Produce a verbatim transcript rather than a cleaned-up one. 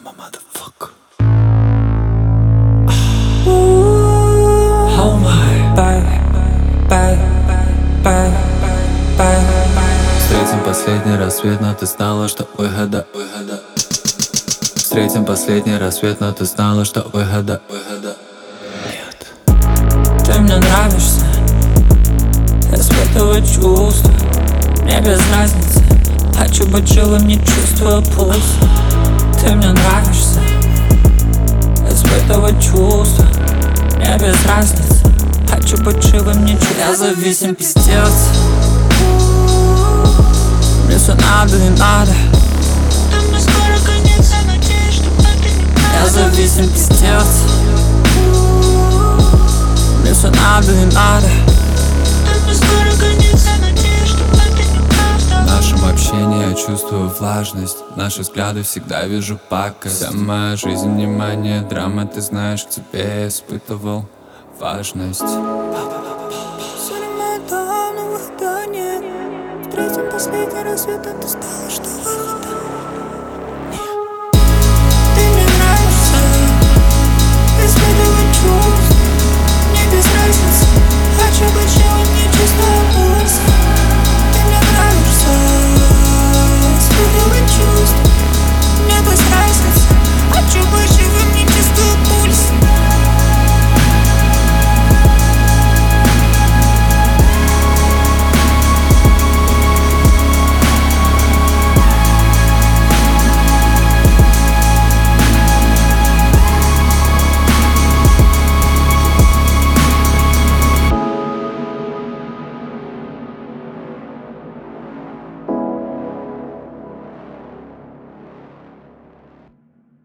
I'm a motherfucker. Oh my. Bye, bye, bye, bye. Встретим последний рассвет, но ты знала, что выхода, выхода. Встретим последний рассвет, но ты знала, что выхода, выхода нет. Ты мне нравишься, испытываю чувства, мне без разницы. Хочу быть живым, не чувствую пульс. Ты мне нравишься, испытывать чувства, мне без разницы. Хочу быть живым, не чувствую. Я зависим, пиздец. Мне все надо и надо. Нам скоро конец, я надеюсь, что это не правда. Я зависим, пиздец. Мне все надо и надо. Нам скоро конец, я надеюсь, что это не правда. В нашем общении я чувствую влажность. Наши взгляды всегда вижу пакость. Вся моя жизнь, внимание, драма. Ты знаешь, к тебе я испытывал важность. Все равно это на выхода нет. Встретим последний рассвет, а ты знала, что